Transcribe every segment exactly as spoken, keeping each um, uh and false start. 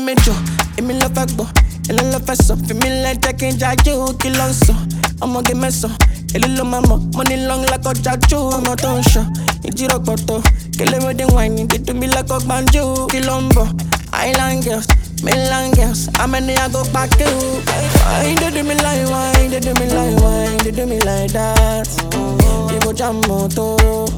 major, give me love agbo. And I love us up, feel me like I can't judge you, kill on so. I'ma get mess up. A little mama, money long like a judge, I'm not on show. It's your photo, kill it with the wine, get to me like a banjo, kilombo. Island girls, mainland girls, how many I go back to? Why they do me like why, they do me like why, they do me like that. You go jam moto,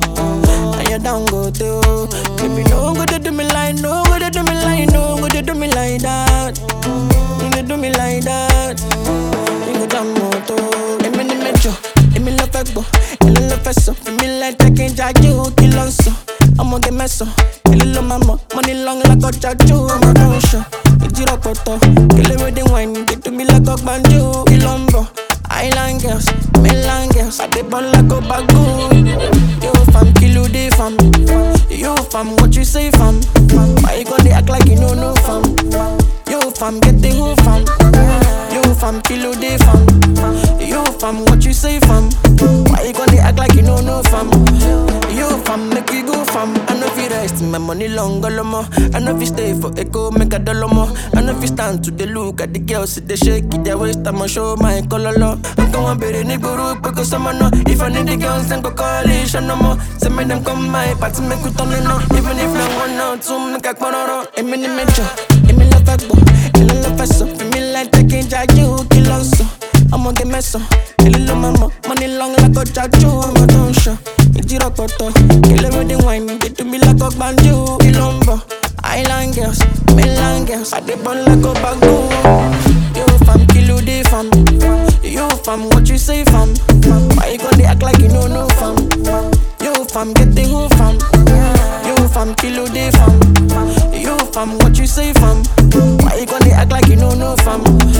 and you down go to. Baby, no go to do me like, no go to do me like, no go to do me like that. You do me like that. You go jam moto, let me major, let me love agbo, let me love us up, let me like I can't judge you, kill on so. I'ma get mess up, a little mama, money long like a judge, I'm a don't show. It's your photo, kill it with the wine, get to me like a banjo, kilombo. Island girls, mainland girls, I dey burn like a bagoon. You fam, kill you dey fam. You fam, what you say fam? Why you gonna act like you know no fam? You fam, get the who fam. You fam, kill you dey fam. You fam, what you say fam? Why you gonna act like you know no fam? You fam, make you go fam. I know if you rest, my money long go more. I know if you stay for echo, make a dollar more. I know if you stand to the look at the girls, they shake it, their waist, I'ma show my color. I'm going to be the nigga because I'm no. If I need the girls, then go coalition no more. Send me them come my party, make it turn on. Even if no one out, to make a corner. I'm in the major, I'm in love agbo, and I love us up. Feel me like I can't judge you, kill on so. I'ma get mess up, a little mama, money long like a judge, I'm a don't show. It's your photo, kill it with the wine, get to me like a banjo, kilombo. Island girls, mainland girls, I dey burn like a bagoon. You fam, kill you dey fam. You fam, what you say fam? Why you gonna act like you know no fam? You fam, get the who fam. You fam, kill you dey fam. You fam, what you say fam? Why you gonna act like you know no fam?